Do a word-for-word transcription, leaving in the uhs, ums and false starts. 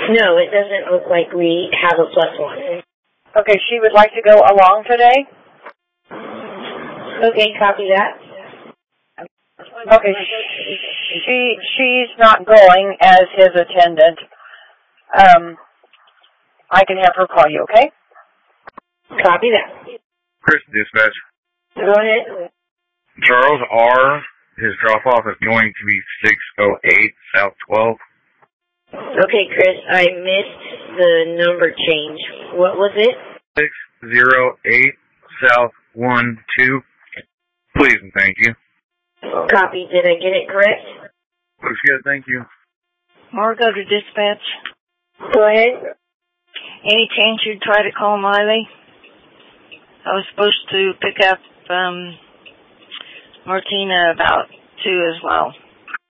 No, it doesn't look like we have a plus one. Okay, she would like to go along today? Okay, copy that. Okay, she she's not going as his attendant. Um, I can have her call you, okay? Copy that. Chris, dispatch. Go ahead. Charles R., his drop-off is going to be six oh eight South twelve. Okay, Chris, I missed the number change. What was it? six oh eight South one two. Please and thank you. Copy. Did I get it correct? Looks good, thank you. Margo to dispatch. Go ahead. Any chance you'd try to call Miley? I was supposed to pick up um, Martina about two as well.